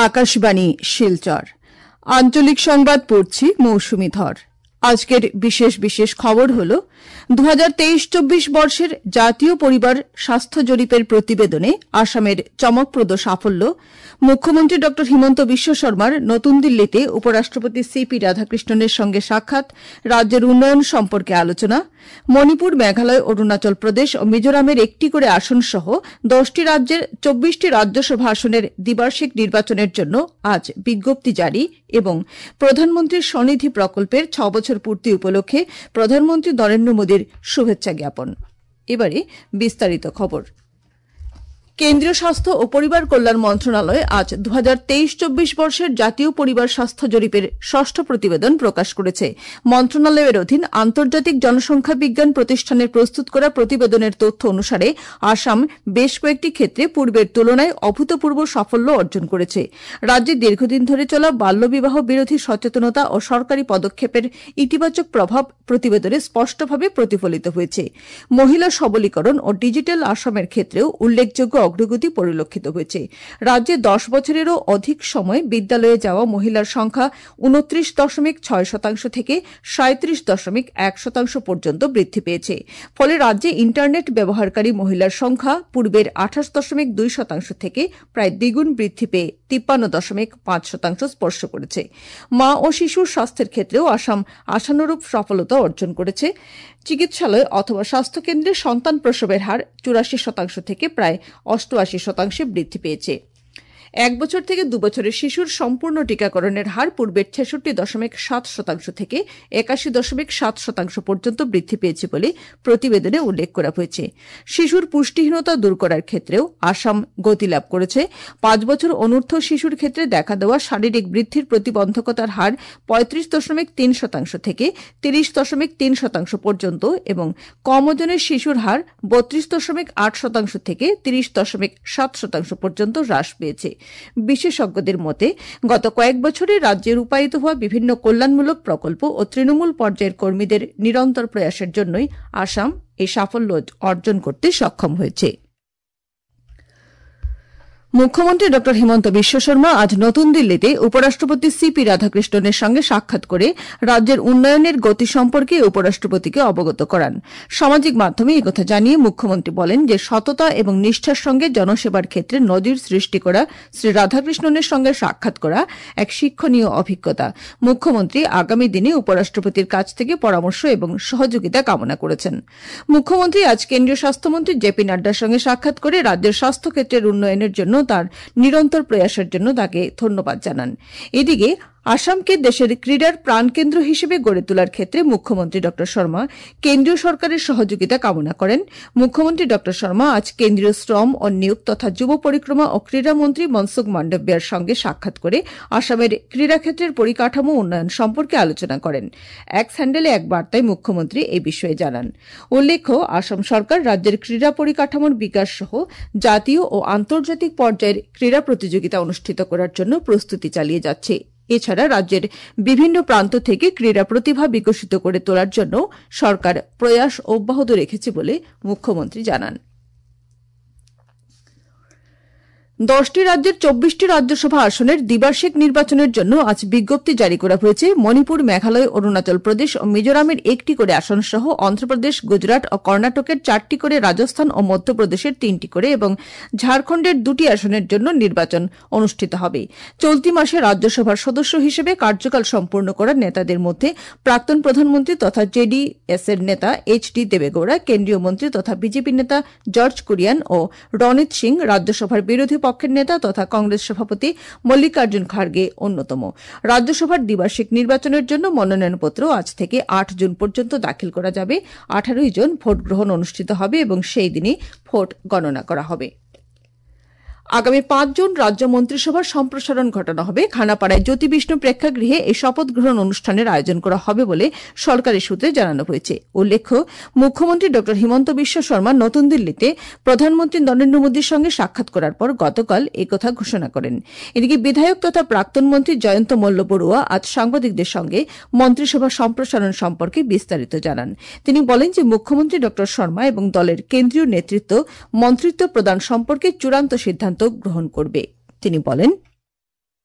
আকাশবাণী শিলচর আঞ্চলিক সংবাদ পড়ছি মৌসুমী ধর। আজকের বিশেষ খবর হল 2023-24 বর্ষের জাতীয় পরিবার স্বাস্থ্য জরিপের প্রতিবেদনে আসামের চমকপ্রদ সাফল্য, মুখ্যমন্ত্রী ড হিমন্ত বিশ্ব শর্মার নতুন দিল্লিতে উপরাষ্ট্রপতি সিপি রাধাকৃষ্ণনের সঙ্গে সাক্ষাৎ, রাজ্যের উন্নয়ন সম্পর্কে আলোচনা, মণিপুর, মেঘালয়, অরুণাচল প্রদেশ ও মিজোরামের একটি করে আসন সহ 10টি রাজ্যের 24টি রাজ্যসভা আসনের দ্বিবার্ষিক নির্বাচনের জন্য আজ বিজ্ঞপ্তি জারি এবং প্রধানমন্ত্রীর স্বনিধি প্রকল্পের 6 বছর পূর্তি উপলক্ষে প্রধানমন্ত্রী নরেন্দ্র মোদীর শুভেচ্ছা জ্ঞাপন। এবারে বিস্তারিত খবর। কেন্দ্রীয় স্বাস্থ্য ও পরিবার কল্যাণ মন্ত্রণালয় আজ 2023-24 বর্ষের জাতীয় পরিবার স্বাস্থ্য জরিপের ষষ্ঠ প্রতিবেদন প্রকাশ করেছে। মন্ত্রণালয়ের অধীন আন্তর্জাতিক জনসংখ্যা বিজ্ঞান প্রতিষ্ঠানের প্রস্তুত করা প্রতিবেদনের তথ্য অনুসারে আসাম বেশ কয়েকটি ক্ষেত্রে পূর্বের তুলনায় অভূতপূর্ব সাফল্য অর্জন করেছে। রাজ্যে দীর্ঘদিন ধরে চলা বাল্যবিবাহ বিরোধী সচেতনতা ও সরকারি পদক্ষেপের ইতিবাচক প্রভাব প্রতিবেদনে স্পষ্টভাবে প্রতিফলিত হয়েছে। মহিলা সবলীকরণ ও ডিজিটাল আসামের ক্ষেত্রেও উল্লেখযোগ্য অগ্রগতি পরিলক্ষিত হয়েছে। রাজ্যে 10 বছরেরও অধিক সময় বিদ্যালয়ে যাওয়া মহিলার সংখ্যা 29.6% থেকে 37.1% পর্যন্ত বৃদ্ধি পেয়েছে। ফলে রাজ্যে ইন্টারনেট ব্যবহারকারী মহিলার সংখ্যা পূর্বের 28.2% থেকে প্রায় দ্বিগুণ বৃদ্ধি পেয়ে 53.5% স্পর্শ করেছে। মা ও শিশুর স্বাস্থ্যের ক্ষেত্রেও আসাম আশানুরূপ সফলতা অর্জন করেছে। চিকিৎসালয় অথবা স্বাস্থ্যকেন্দ্রে সন্তান প্রসবের হার 84% থেকে প্রায় 88% বৃদ্ধি পেয়েছে। 1 বছর থেকে 2 বছরের শিশুর সম্পূর্ণ টিকাকরণের হার পূর্বের 66.7% থেকে 81.7% পর্যন্ত বৃদ্ধি পেয়েছে বলে প্রতিবেদনে উল্লেখ করা হয়েছে। শিশুর পুষ্টিহীনতা দূর করার ক্ষেত্রেও আসাম গতি লাভ করেছে। 5 বছর অনূর্ধ্ব শিশুর ক্ষেত্রে দেখা দেওয়া শারীরিক বৃদ্ধির প্রতিবন্ধকতার হার 35.3% থেকে 30.3% পর্যন্ত এবং কম ওজনের শিশুর হার 32.8% থেকে 30.7% পর্যন্ত হ্রাস পেয়েছে। বিশেষজ্ঞদের মতে গত কয়েক বছরে রাজ্যে রূপায়িত হওয়া বিভিন্ন কল্যাণমূলক প্রকল্প ও তৃণমূল পর্যায়ের কর্মীদের নিরন্তর প্রয়াসের জন্যই আসাম এই সাফল্য অর্জন করতে সক্ষম হয়েছে। মুখ্যমন্ত্রী ড হিমন্ত বিশ্ব শর্মা আজ নতুন দিল্লিতে উপরাষ্ট্রপতি সিপি রাধাকৃষ্ণনের সঙ্গে সাক্ষাৎ করে রাজ্যের উন্নয়নের গতি সম্পর্কে উপরাষ্ট্রপতিকে অবগত করান। সামাজিক মাধ্যমে একথা জানিয়ে মুখ্যমন্ত্রী বলেন যে সততা এবং নিষ্ঠার সঙ্গে জনসেবার ক্ষেত্রে নজির সৃষ্টি করা শ্রী রাধাকৃষ্ণনের সঙ্গে সাক্ষাৎ করা এক শিক্ষণীয় অভিজ্ঞতা। মুখ্যমন্ত্রী আগামী দিনে উপরাষ্ট্রপতির কাছ থেকে পরামর্শ এবং সহযোগিতা কামনা করেছেন। মুখ্যমন্ত্রী আজ কেন্দ্রীয় স্বাস্থ্যমন্ত্রী জেপি নাড্ডার সঙ্গে সাক্ষাৎ করে রাজ্যের স্বাস্থ্যক্ষেত্রের উন্নয়নের জন্য তার নিরন্তর প্রয়াসের জন্য তাকে ধন্যবাদ জানান। এদিকে আসামকে দেশের ক্রীড়ার প্রাণকেন্দ্র হিসেবে গড়ে তোলার ক্ষেত্রে মুখ্যমন্ত্রী ড শর্মা কেন্দ্রীয় সরকারের সহযোগিতা কামনা করেন। মুখ্যমন্ত্রী ড শর্মা আজ কেন্দ্রীয় শ্রম ও নিয়োগ তথা যুব পরিক্রমা ও ক্রীড়ামন্ত্রী মনসুখ মান্ডব্যার সঙ্গে সাক্ষাৎ করে আসামের ক্রীড়াক্ষেত্রের পরিকাঠামো উন্নয়ন সম্পর্কে আলোচনা করেন। এক স্যান্ডেলে এক বার্তায় মুখ্যমন্ত্রী এই বিষয়ে জানান। উল্লেখ্য, আসাম সরকার রাজ্যের ক্রীড়া পরিকাঠামোর বিকাশ সহ জাতীয় ও আন্তর্জাতিক পর্যায়ের ক্রীড়া প্রতিযোগিতা অনুষ্ঠিত করার জন্য প্রস্তুতি চালিয়ে যাচ্ছে। এছাড়া রাজ্যের বিভিন্ন প্রান্ত থেকে ক্রীড়া প্রতিভা বিকশিত করে তোলার জন্য সরকার প্রয়াস অব্যাহত রেখেছে বলে মুখ্যমন্ত্রী জানান। 10টি রাজ্যের 24টি রাজ্যসভা আসনের দ্বিবার্ষিক নির্বাচনের জন্য আজ বিজ্ঞপ্তি জারি করা হয়েছে। মণিপুর, মেঘালয়, অরুণাচল প্রদেশ ও মিজোরামের একটি করে আসন সহ অন্ধ্রপ্রদেশ, গুজরাট ও কর্ণাটকের 4টি করে, রাজস্থান ও মধ্যপ্রদেশের 3টি করে এবং ঝাড়খণ্ডের 2টি আসনের জন্য নির্বাচন অনুষ্ঠিত হবে। চলতি মাসে রাজ্যসভার সদস্য হিসেবে কার্যকাল সম্পূর্ণ করা নেতাদের মধ্যে প্রাক্তন প্রধানমন্ত্রী তথা জেডিএস এর নেতা এইচ.ডি. দেবেগৌড়া, কেন্দ্রীয় মন্ত্রী তথা বিজেপি নেতা জর্জ কুরিয়ান ও রণিত সিং, রাজ্যসভার বিরোধী পক্ষের নেতা তথা কংগ্রেস সভাপতি মল্লিকার্জুন খাড়গে অন্যতম। রাজ্যসভার দ্বিবার্ষিক নির্বাচনের জন্য মনোনয়নপত্র আজ থেকে 8 জুন পর্যন্ত দাখিল করা যাবে। 18 জন ভোট গ্রহণ অনুষ্ঠিত হবে এবং সেই দিনই ভোট গণনা করা হবে। আগামী 5 জুন রাজ্য মন্ত্রিসভার সম্প্রসারণ ঘটানো হবে। খানাপাড়ায় জ্যোতি বিষ্ণু প্রেক্ষাগৃহে এই শপথ গ্রহণ অনুষ্ঠানের আয়োজন করা হবে বলে সরকারি সূত্রে জানানো হয়েছে। উল্লেখ্য, মুখ্যমন্ত্রী ড হিমন্ত বিশ্ব শর্মা নতুন দিল্লিতে প্রধানমন্ত্রী নরেন্দ্র মোদীর সঙ্গে সাক্ষাৎ করার পর গতকাল একথা ঘোষণা করেন। এদিকে বিধায়ক তথা প্রাক্তন মন্ত্রী জয়ন্ত মল্ল বড়ুয়া আজ সাংবাদিকদের সঙ্গে মন্ত্রিসভা সম্প্রসারণ সম্পর্কে বিস্তারিত জানান। তিনি বলেন যে মুখ্যমন্ত্রী ড শর্মা এবং দলের কেন্দ্রীয় নেতৃত্ব মন্ত্রিত্ব প্রদান সম্পর্কে চূড়ান্ত সিদ্ধান্ত গ্রহণ করবে। তিনি বলেন,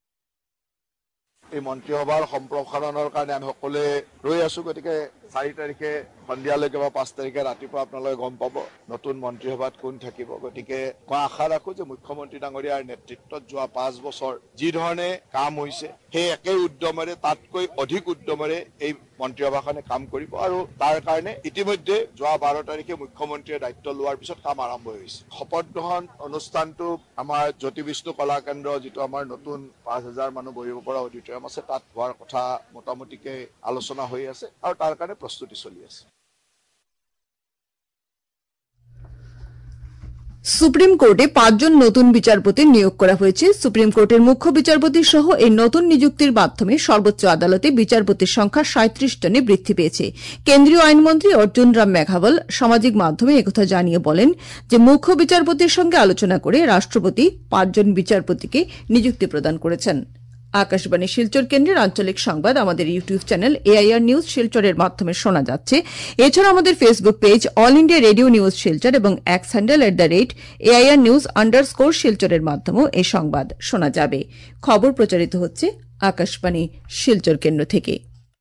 এই মন্ত্ৰীসভাৰ সম্প্ৰসাৰণৰ কাৰণে আমি সকলোৱে ৰৈ আছো। গতিকে 4 তাৰিখে সন্ধিয়ালৈকে বা 5 তাৰিখে ৰাতিপুৱা আপোনালোকে গম পাব নতুন মন্ত্ৰীসভাত কোন থাকিব। গতিকে মই আশা ৰাখো যে মুখ্যমন্ত্ৰী ডাঙৰীয়াৰ নেতৃত্বত যোৱা 5 বছৰ যি ধৰণে কাম হৈছে সেই একেই উদ্যমেৰে তাতকৈ অধিক উদ্যমেৰে এই মন্ত্ৰীসভাখনে কাম কৰিব আৰু তাৰ কাৰণে ইতিমধ্যে যোৱা 12 তাৰিখে মুখ্যমন্ত্ৰীয়ে দায়িত্ব লোৱাৰ পিছত কাম আৰম্ভ হৈছে। শপত গ্ৰহণ অনুষ্ঠানটো আমাৰ জ্যোতি বিষ্ণু কলা কেন্দ্ৰ যিটো আমাৰ নতুন 5000 মানুহ বহিব পৰা অডিটৰিয়াম আছে তাত হোৱাৰ কথা মোটামুটিকে আলোচনা হৈ আছে আৰু তাৰ কাৰণে প্ৰস্তুতি চলি আছে। সুপ্রিম কোর্টে 5 জন নতুন বিচারপতি নিয়োগ করা হয়েছে। সুপ্রিম কোর্টের মুখ্য বিচারপতি সহ এই নতুন নিযুক্তির মাধ্যমে সর্বোচ্চ আদালতে বিচারপতির সংখ্যা 37 জনে বৃদ্ধি পেয়েছে। কেন্দ্রীয় আইনমন্ত্রী অর্জুন রাম মেঘাওয়াল সামাজিক মাধ্যমে একথা জানিয়ে বলেন যে মুখ্য বিচারপতির সঙ্গে আলোচনা করে রাষ্ট্রপতি 5 জন বিচারপতিকে নিযুক্তি প্রদান করেছেন। আকাশবাণী শিলচর কেন্দ্রের আঞ্চলিক সংবাদ আমাদের ইউটিউব চ্যানেল এআইআর নিউজ শিলচরের মাধ্যমে শোনা যাচ্ছে। এছাড়া আমাদের Facebook page all India radio news Silchar এবং এক্স হ্যান্ডেল @AIR নিউজ _শিলচরের মাধ্যমেও এই সংবাদ শোনা যাবে। খবর প্রচারিত হচ্ছে আকাশবাণী শিলচর কেন্দ্র থেকে।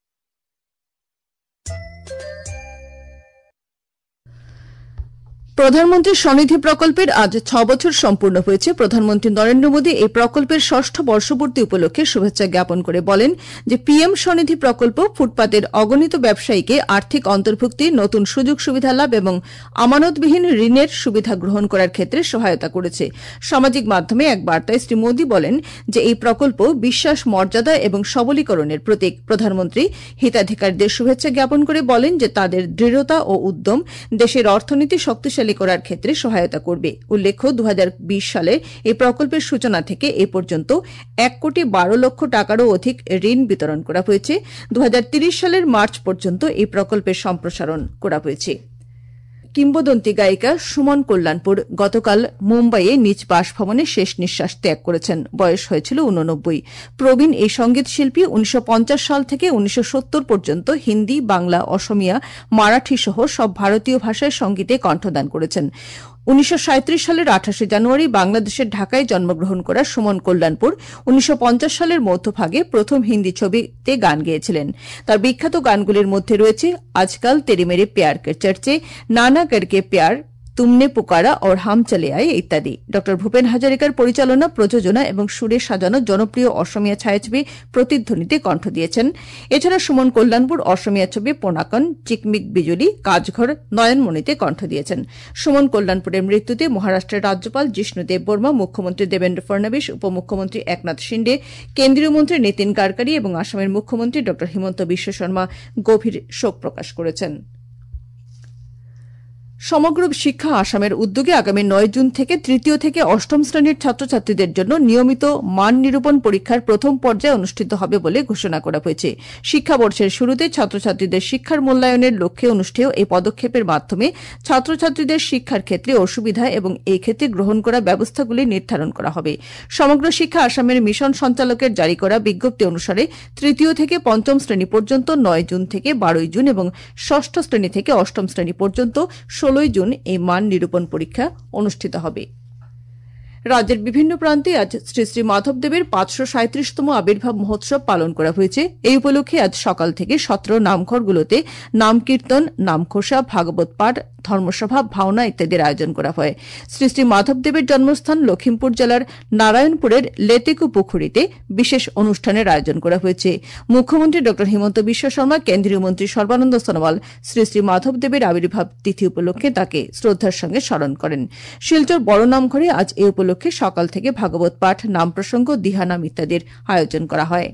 প্রধানমন্ত্রী স্বনিধি প্রকল্পের আজ 6 বছর সম্পূর্ণ হয়েছে। প্রধানমন্ত্রী নরেন্দ্র মোদী এই প্রকল্পের 6ষ্ঠ বর্ষপূর্তি উপলক্ষে শুভেচ্ছা জ্ঞাপন করে বলেন যে পিএম স্বনিধি প্রকল্প ফুটপাতের অগণিত ব্যবসায়ীকে আর্থিক অন্তর্ভুক্তি, নতুন সুযোগ সুবিধা লাভ এবং আমানতবিহীন ঋণের সুবিধা গ্রহণ করার ক্ষেত্রে সহায়তা করেছে। সামাজিক মাধ্যমে এক বার্তায় শ্রী মোদী বলেন যে এই প্রকল্প বিশ্বাস, মর্যাদা এবং সবলীকরণের প্রতীক। প্রধানমন্ত্রী হিতাধিকারীদের শুভেচ্ছা জ্ঞাপন করে বলেন যে তাদের দৃঢ়তা ও উদ্যম দেশের অর্থনীতি শক্তিশালী করার ক্ষেত্রে সহায়তা করবে। উল্লেখ্য 2020 সালে এই প্রকল্পের সূচনা থেকে এ পর্যন্ত 1,12,00,000 টাকারও অধিক ঋণ বিতরণ করা হয়েছে। 2030 সালের মার্চ পর্যন্ত এই প্রকল্পের সম্প্রসারণ করা হয়েছে। কিংবদন্তি গায়িকা সুমন কল্যাণপুর গতকাল মুম্বাইয়ে নিজ বাসভবনে শেষ নিঃশ্বাস ত্যাগ করেছেন। বয়স হয়েছিল 89। প্রবীণ এই সঙ্গীত শিল্পী 1950 সাল থেকে 1970 পর্যন্ত হিন্দি, বাংলা, অসমিয়া, মারাঠি সহ সব ভারতীয় ভাষায় সঙ্গীতে কণ্ঠদান করেছেন। 1937 সালের 28 জানুয়ারি বাংলাদেশের ঢাকায় জন্মগ্রহণ করা সুমন কল্যাণপুর 1950 সালের মধ্যভাগে প্রথম হিন্দি ছবিতে গান গেয়েছিলেন। তার বিখ্যাত গানগুলির মধ্যে রয়েছে আজকাল তেরে মেরে প্যার কে চর্চে, নানা করকে প্যার, তুমনে পুকারা और हम चले आए ইত্যাদি। ড ভূপেন হাজারিকার পরিচালনা, প্রযোজনা এবং সুরে সাজানো জনপ্রিয় অসমিয়া ছায়াছবি প্রতিধ্বনিতে কণ্ঠ দিয়েছেন। এছাড়া সুমন কল্যাণপুর অসমিয়া ছবি পোনাকন, চিকমিক বিজুলি, কাজঘর, নয়নমণিতে কণ্ঠ দিয়েছেন। সুমন কল্যাণপুরের মৃত্যুতে মহারাষ্ট্রের রাজ্যপাল জিষ্ণু দেববর্মা, মুখ্যমন্ত্রী দেবেন্দ্র ফডনবিস, উপমুখ্যমন্ত্রী একনাথ শিন্ডে, কেন্দ্রীয় মন্ত্রী নীতিন গাডকারি এবং আসামের মুখ্যমন্ত্রী ড হিমন্ত বিশ্ব শর্মা গভীর শোক প্রকাশ করেছেন। সমগ্র শিক্ষা আসামের উদ্যোগে আগামী 9 জুন থেকে তৃতীয় থেকে অষ্টম শ্রেণীর ছাত্রছাত্রীদের জন্য নিয়মিত মান নিরূপণ পরীক্ষার প্রথম পর্যায় অনুষ্ঠিত হবে বলে ঘোষণা করা হয়েছে। শিক্ষাবর্ষের শুরুতে ছাত্রছাত্রীদের শিক্ষার মূল্যায়নের লক্ষ্যে অনুষ্ঠেয় এই পদক্ষেপের মাধ্যমে ছাত্রছাত্রীদের শিক্ষার ক্ষেত্রে অসুবিধা এবং এই ক্ষেত্রে গ্রহণ করা ব্যবস্থাগুলি নির্ধারণ করা হবে। সমগ্র শিক্ষা আসামের মিশন সঞ্চালকের জারি করা বিজ্ঞপ্তি অনুসারে তৃতীয় থেকে পঞ্চম শ্রেণী পর্যন্ত 9 জুন থেকে 12 জুন এবং ষষ্ঠ শ্রেণী থেকে অষ্টম শ্রেণী পর্যন্ত 16 জুন এই মান নিরূপণ পরীক্ষা অনুষ্ঠিত হবে। রাজ্যের বিভিন্ন প্রান্তে আজ শ্রী শ্রী মাধবদেবের 537তম আবির্ভাব মহোৎসব পালন করা হয়েছে। এই উপলক্ষে আজ সকাল থেকে 17 নামঘরগুলোতে নাম কীর্তন, নামঘোষা, ভাগবত পাঠ, ধর্মসভা, ভাওনা ইত্যাদির আয়োজন করা হয়। শ্রী শ্রী মাধবদেবের জন্মস্থান লখিমপুর জেলার নারায়ণপুরের লেতেকু পুখুরীতে বিশেষ অনুষ্ঠানের আয়োজন করা হয়েছে। মুখ্যমন্ত্রী ড হিমন্ত বিশ্ব শর্মা, কেন্দ্রীয় মন্ত্রী সর্বানন্দ সোনোয়াল শ্রী শ্রী মাধবদেবের আবির্ভাব তিথি উপলক্ষে তাকে শ্রদ্ধার সঙ্গে স্মরণ করেন। শিলচর বড় নামঘরে আজ এই উপলক্ষে সকাল থেকে ভাগবত পাঠ, নাম প্রসঙ্গ, দিহানাম ইত্যাদির আয়োজন করা হয়।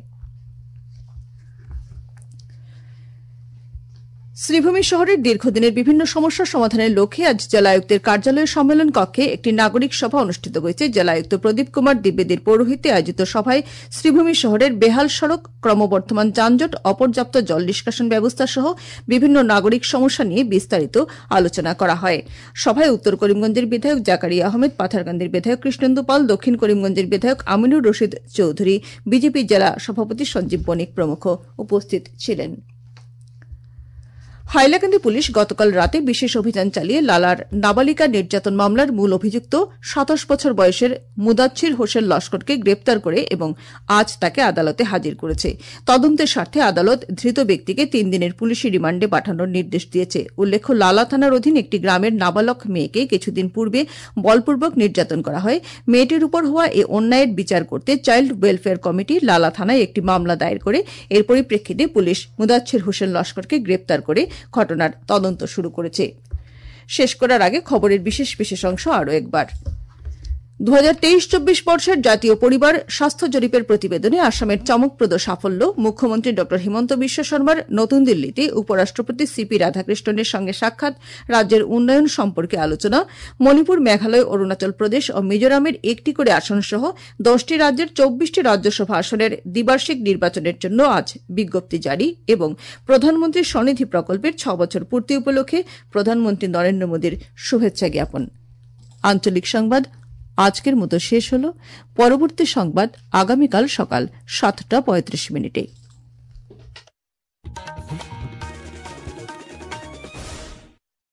শ্রীভূমি শহরের দীর্ঘদিনের বিভিন্ন সমস্যা সমাধানের লক্ষ্যে আজ জেলায়ুক্তের কার্যালয়ের সম্মেলন কক্ষে একটি নাগরিক সভা অনুষ্ঠিত হয়েছে। জেলায়ুক্ত প্রদীপ কুমার দ্বিবেদীর পৌরোহিত্যে আয়োজিত সভায় শ্রীভূমি শহরের বেহাল সড়ক, ক্রমবর্ধমান যানজট, অপর্যাপ্ত জল নিষ্কাশন ব্যবস্থা সহ বিভিন্ন নাগরিক সমস্যা নিয়ে বিস্তারিত আলোচনা করা হয়। সভায় উত্তর করিমগঞ্জের বিধায়ক জাকারিয়া আহমেদ, পাথারকান্দির বিধায়ক কৃষ্ণেন্দু পাল, দক্ষিণ করিমগঞ্জের বিধায়ক আমিনুর রশিদ চৌধুরী, বিজেপি জেলা সভাপতি সঞ্জীব বণিক প্রমুখ উপস্থিত ছিলেন। হাইলাকান্দি পুলিশ গতকাল রাতে বিশেষ অভিযান চালিয়ে লালার নাবালিকা নির্যাতন মামলার মূল অভিযুক্ত ২৭ বছর বয়সের মুদাচ্ছির হোসেন লস্করকে গ্রেপ্তার করে এবং আজ তাকে আদালতে হাজির করেছে। তদন্তের স্বার্থে আদালত ধৃত ব্যক্তিকে ৩ দিনের পুলিশি রিমান্ডে পাঠানোর নির্দেশ দিয়েছে। উল্লেখ্য, লালা থানার অধীন একটি গ্রামের নাবালক মেয়েকে কিছুদিন পূর্বে বলপূর্বক নির্যাতন করা হয়। মেয়েটির উপর হওয়া এই অন্যায়ের বিচার করতে চাইল্ড ওয়েলফেয়ার কমিটি লালা থানায় একটি মামলা দায়ের করে এর পরিপ্রেক্ষিতে পুলিশ মুদাচ্ছির হোসেন লস্করকে গ্রেপ্তার করে ঘটনার তদন্ত শুরু করেছে। শেষ করার আগে খবরের বিশেষ অংশ আরও একবার। 2023-24 বর্ষের জাতীয় পরিবার স্বাস্থ্য জরিপের প্রতিবেদনে আসামের চমকপ্রদ সাফল্য, মুখ্যমন্ত্রী ড হিমন্ত বিশ্ব শর্মার নতুন দিল্লিতে উপরাষ্ট্রপতি সিপি রাধাকৃষ্ণনের সঙ্গে সাক্ষাৎ, রাজ্যের উন্নয়ন সম্পর্কে আলোচনা, মণিপুর, মেঘালয়, অরুণাচল প্রদেশ ও মিজোরামের একটি করে আসনসহ 10টি রাজ্যের 24টি রাজ্যসভা আসনের দ্বিবার্ষিক নির্বাচনের জন্য আজ বিজ্ঞপ্তি জারি এবং প্রধানমন্ত্রী স্বনিধি প্রকল্পের 6 বছর পূর্তি উপলক্ষে প্রধানমন্ত্রী নরেন্দ্র মোদীর শুভেচ্ছা জ্ঞাপন। আঞ্চলিক সংবাদ আজকের মতো শেষ হল। পরবর্তী সংবাদ আগামীকাল সকাল 7:35 মিনিটে।